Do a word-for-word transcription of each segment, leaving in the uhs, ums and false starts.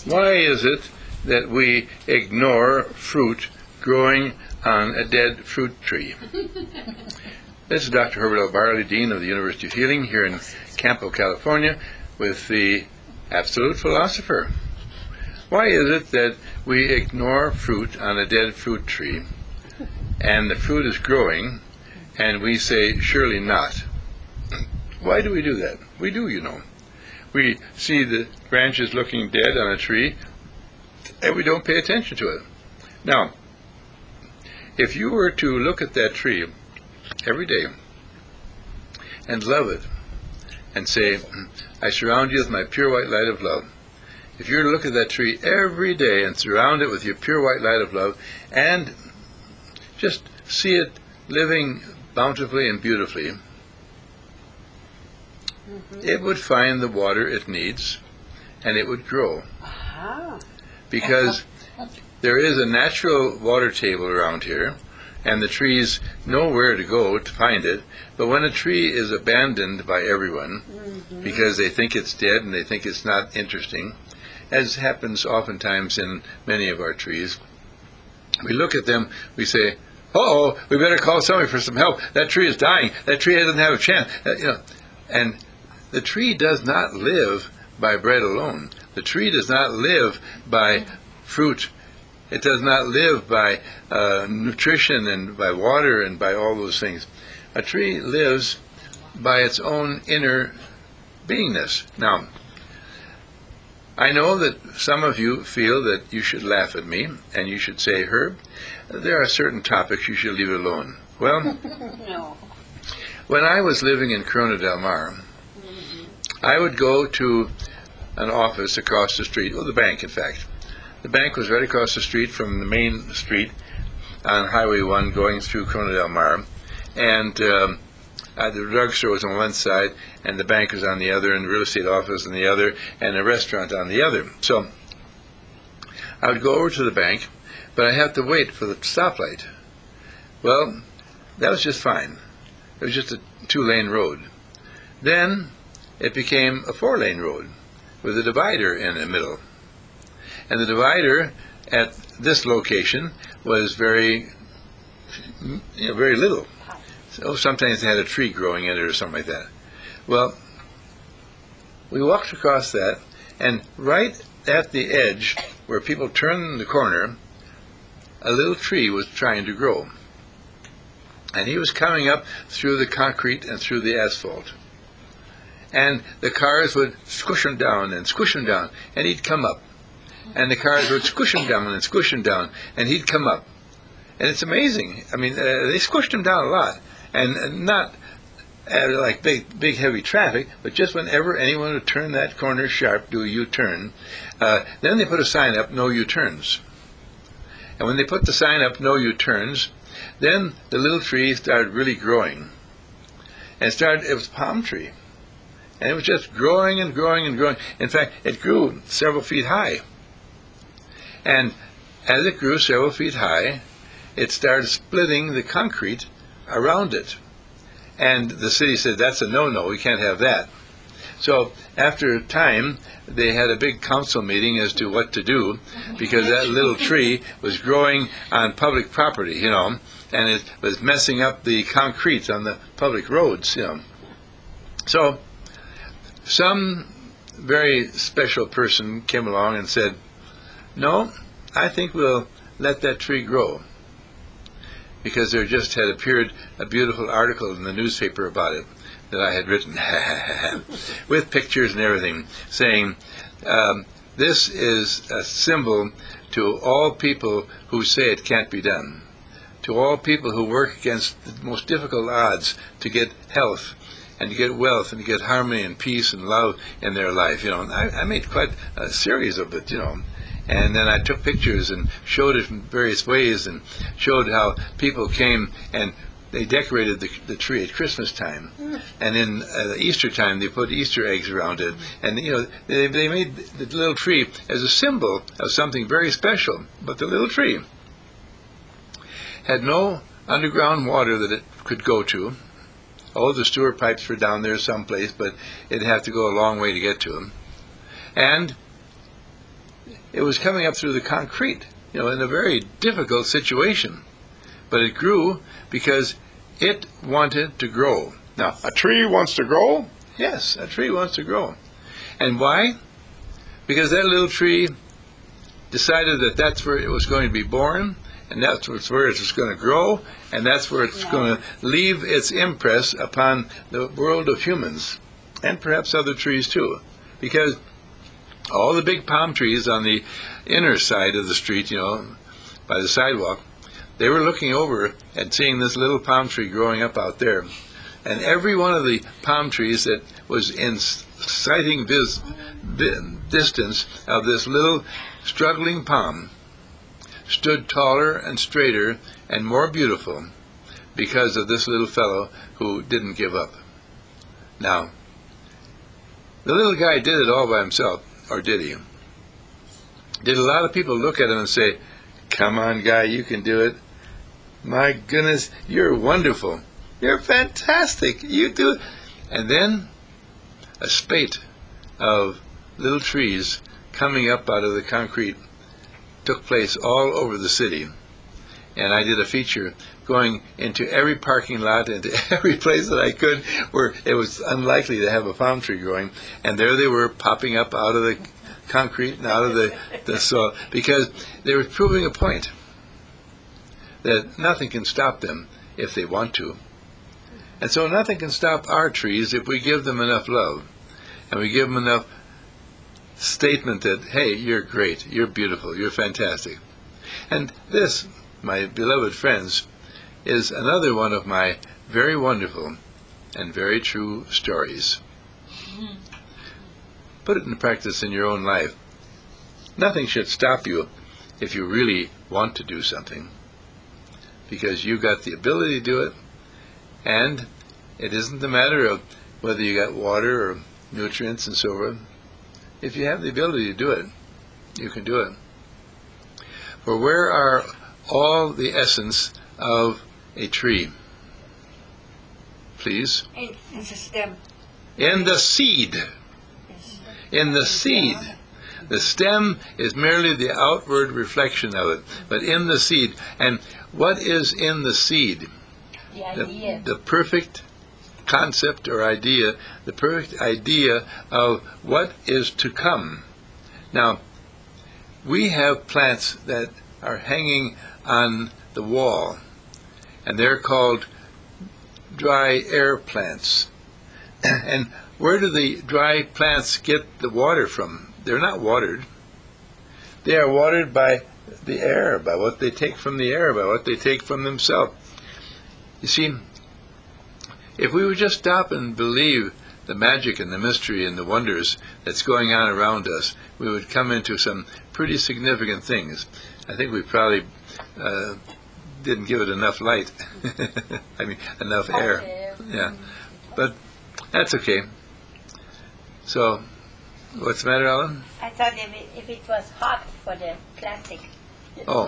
Why is it that we ignore fruit growing on a dead fruit tree? This is Doctor Herbert L. Barley, Dean of the University of Healing here in Campo, California, with the Absolute Philosopher. Why is it that we ignore fruit on a dead fruit tree, and the fruit is growing, and we say, surely not? Why do we do that? We do, you know. We see the branches looking dead on a tree, and we don't pay attention to it. Now, if you were to look at that tree every day and love it and say, I surround you with my pure white light of love. If you were to look at that tree every day and surround it with your pure white light of love and just see it living bountifully and beautifully, mm-hmm. it would find the water it needs and it would grow. Uh-huh. Because there is a natural water table around here, and the trees know where to go to find it. But when a tree is abandoned by everyone, mm-hmm. because they think it's dead and they think it's not interesting, as happens oftentimes in many of our trees, we look at them, we say, uh-oh, we better call somebody for some help. That tree is dying. That tree doesn't have a chance. Uh, you know, and the tree does not live by bread alone. The tree does not live by fruit. It does not live by uh, nutrition and by water and by all those things. A tree lives by its own inner beingness. Now, I know that some of you feel that you should laugh at me and you should say, Herb, there are certain topics you should leave alone. Well, no. When I was living in Corona del Mar, mm-hmm. I would go to an office across the street, well, the bank, in fact. The bank was right across the street from the main street on Highway one going through Corona del Mar. And um, uh, the drugstore was on one side, and the bank was on the other, and the real estate office on the other, and the restaurant on the other. So I would go over to the bank, but I had to wait for the stoplight. Well, that was just fine. It was just a two-lane road. Then it became a four-lane road with a divider in the middle. And the divider at this location was very, you know, very little. So sometimes they had a tree growing in it or something like that. Well, we walked across that, and right at the edge where people turn the corner, a little tree was trying to grow. And he was coming up through the concrete and through the asphalt. And the cars would squish him down and squish him down, and he'd come up. And the cars would squish him down and squish him down, and he'd come up. And it's amazing. I mean, uh, they squished him down a lot, and uh, not uh, like big, big, heavy traffic, but just whenever anyone would turn that corner sharp, do a U-turn, uh, then they put a sign up, no U-turns. And when they put the sign up, no U-turns, then the little tree started really growing. And it started, it was a palm tree. And it was just growing and growing and growing. In fact, it grew several feet high. And as it grew several feet high, it started splitting the concrete around it. And the city said, that's a no-no, we can't have that. So after a time, they had a big council meeting as to what to do, because that little tree was growing on public property, you know, and it was messing up the concrete on the public roads, you know. So some very special person came along and said, no, I think we'll let that tree grow. Because there just had appeared a beautiful article in the newspaper about it that I had written, with pictures and everything, saying, um, this is a symbol to all people who say it can't be done, to all people who work against the most difficult odds to get health and to get wealth and to get harmony and peace and love in their life. You know, I, I made quite a series of it, you know. And then I took pictures and showed it in various ways and showed how people came and they decorated the, the tree at Christmas time. And then at Easter time, they put Easter eggs around it. And, you know, they, they made the little tree as a symbol of something very special. But the little tree had no underground water that it could go to. Oh, the sewer pipes were down there someplace, but it'd have to go a long way to get to them. And it was coming up through the concrete, you know, in a very difficult situation. But it grew because it wanted to grow. Now, A tree wants to grow? yes, a tree wants to grow. And why? Because that little tree decided that that's where it was going to be born, and that's where it's going to grow, and that's where it's going to leave its impress upon the world of humans, and perhaps other trees too. Because all the big palm trees on the inner side of the street, you know, by the sidewalk, they were looking over and seeing this little palm tree growing up out there. And every one of the palm trees that was in sighting vis- distance of this little struggling palm stood taller and straighter and more beautiful because of this little fellow who didn't give up. Now, the little guy did it all by himself, or did he? Did a lot of people look at him and say, "Come on, guy, you can do it. My goodness, you're wonderful. You're fantastic. You do it." And then a spate of little trees coming up out of the concrete took place all over the city. And I did a feature going into every parking lot, into every place that I could where it was unlikely to have a palm tree growing. And there they were, popping up out of the concrete and out of the, the soil, because they were proving a point that nothing can stop them if they want to. And so nothing can stop our trees if we give them enough love, and we give them enough statement that, hey, you're great, you're beautiful, you're fantastic. And this, my beloved friends, is another one of my very wonderful and very true stories. Put it into practice in your own life. Nothing should stop you if you really want to do something, because you got the ability to do it, and it isn't a matter of whether you got water or nutrients and so forth. If you have the ability to do it, you can do it. For where are all the essence of a tree? Please? In the stem. In the seed. In the seed. The stem is merely the outward reflection of it, but in the seed. And what is in the seed? The idea. The, the perfect concept or idea, the perfect idea of what is to come. Now, we have plants that are hanging on the wall, and they're called dry air plants. And where do the dry plants get the water from? They're not watered. They are watered by the air, by what they take from the air, by what they take from themselves. You see, if we would just stop and believe the magic and the mystery and the wonders that's going on around us, we would come into some pretty significant things. I think we probably uh, didn't give it enough light. I mean, enough air. Yeah, but that's okay. So, what's the matter, Alan? I thought if it, if it was hot for the plastic. Oh.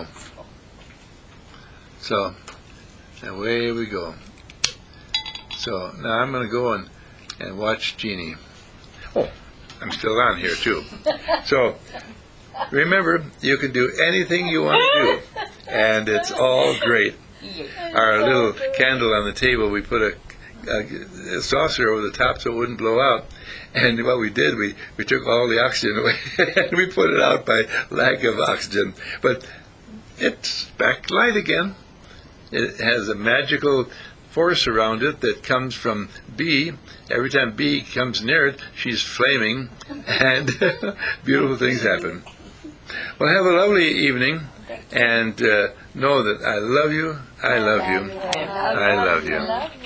So, away we go. So, now I'm going to go and, and watch Jeannie. Oh, I'm still on here, too. So, remember, you can do anything you want to do, and it's all great. Our little candle on the table, we put a, a, a saucer over the top so it wouldn't blow out. And what we did, we, we took all the oxygen away, and we put it out by lack of oxygen. But it's back light again. It has a magical force around it that comes from B. Every time B comes near it, she's flaming, and beautiful things happen. Well, have a lovely evening, and uh, know that I love you, I love you, I love you.